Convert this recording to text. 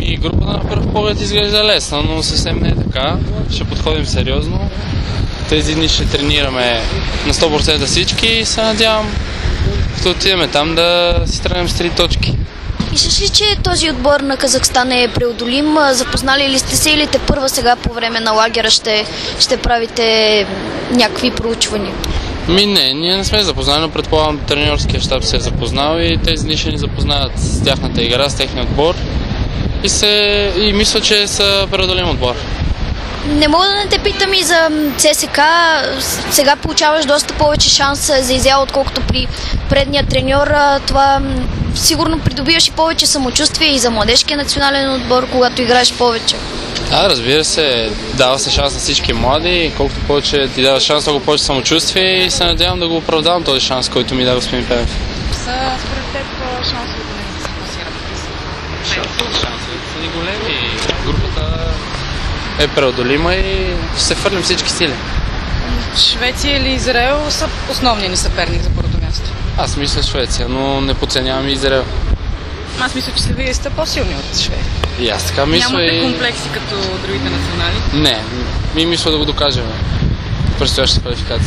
Групата на пръв поглед изглежда лесно, но съвсем не е така. Ще подходим сериозно. Тези дни ще тренираме на 100% всички и се надявам, като отидем там, да си тръгнем с 3 точки. Мислиш ли, че този отбор на Казахстан е преодолим? Запознали ли сте се или първа сега по време на лагера ще правите някакви проучвания? Не, ние не сме запознали, но предполагам треньорския щаб се е запознал и тези дни ще ни запознаят с тяхната игра, с техния отбор и мисля, че са преодолим отбор. Не мога да не те питам и за ЦСК. Сега получаваш доста повече шанс за изява, отколкото при предния треньор. Това сигурно придобиваш и повече самочувствие и за младежкия национален отбор, когато играеш повече. Да, разбира се, дава се шанс на всички млади, колкото повече ти дава шанс, толкова повече самочувствие и се надявам да го оправдавам този шанс, който ми дава господин Пенев. Според теб шансовете да се класират? Шансовете са ни големи. Групата е преодолима и ще се фърлим всички сили. Швеция или Израел са основни ни съперник за първото място? Аз мисля Швеция, но не подценявам и Израел. Аз мисля, че вие сте по-силни от Швеция. И аз така мисля. Нямате комплекси като другите национали? Не, ми мисля да го докажем в предстоящата квалификация.